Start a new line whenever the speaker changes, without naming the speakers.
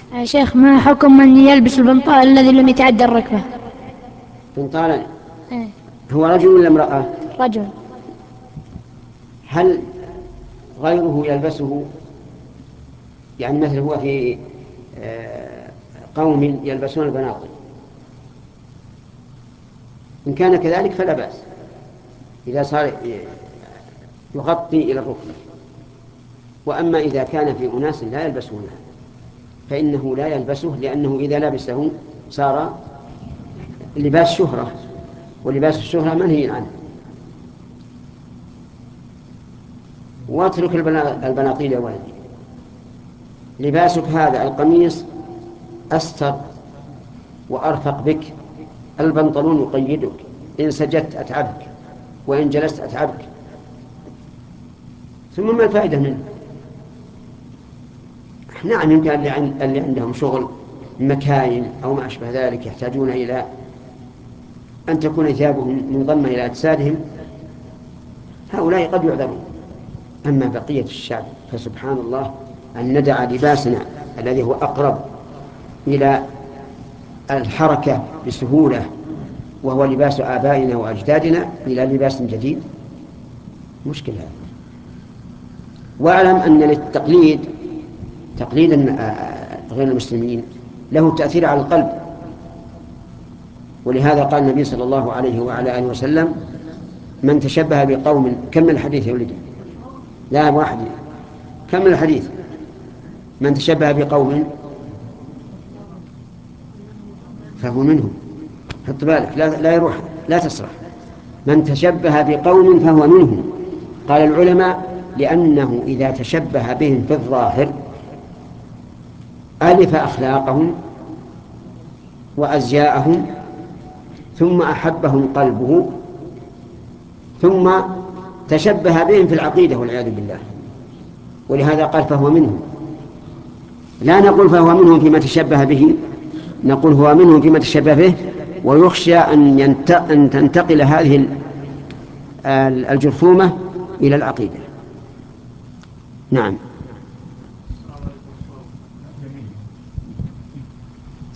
يا شيخ، ما حكم من يلبس البنطال الذي لم يتعدى الركبة؟
بنطالا.
إيه.
هو رجل ولا امرأة؟
رجل.
هل غيره يلبسه؟ يعني مثل هو في قوم يلبسون البناطيل، إن كان كذلك فلا بأس إذا صار يغطي إلى الركبة. وأما إذا كان في أناس لا يلبسونه فإنه لا يلبسه، لأنه إذا لبسه صار لباس شهرة، ولباس الشهرة منهي عنه. واترك البناطيل يا ولدي. لباسك هذا القميص أستر وأرفق بك، البنطلون يقيدك، إن سجدت أتعبك وإن جلست أتعبك، ثم ما الفائدة منه؟ نعم، يمكن اللي عندهم شغل مكاين أو ما أشبه ذلك يحتاجون إلى أن تكون ثيابهم منضمة إلى أجسادهم، هؤلاء قد يعذرون. أما بقية الشعب فسبحان الله أن ندع لباسنا الذي هو أقرب إلى الحركة بسهولة وهو لباس آبائنا وأجدادنا إلى لباس جديد، مشكلة هذا. واعلم أن للتقليد تقليد غير المسلمين له تأثير على القلب، ولهذا قال النبي صلى الله عليه وعلى آله وسلم: من تشبه بقوم. كمل الحديث يا ولدي. لا واحد، كمل الحديث. من تشبه بقوم فهو منهم. حط بالك، لا يروح، لا تسرح. من تشبه بقوم فهو منهم. قال العلماء: لأنه إذا تشبه بهم في الظاهر ألف أخلاقهم وأزياءهم، ثم أحبهم قلبه، ثم تشبه بهم في العقيدة والعياذ بالله. ولهذا قال فهو منهم. لا نقول فهو منهم فيما تشبه به، نقول هو منهم فيما تشبه به، ويخشى أن تنتقل هذه الجرثومة إلى العقيدة. نعم.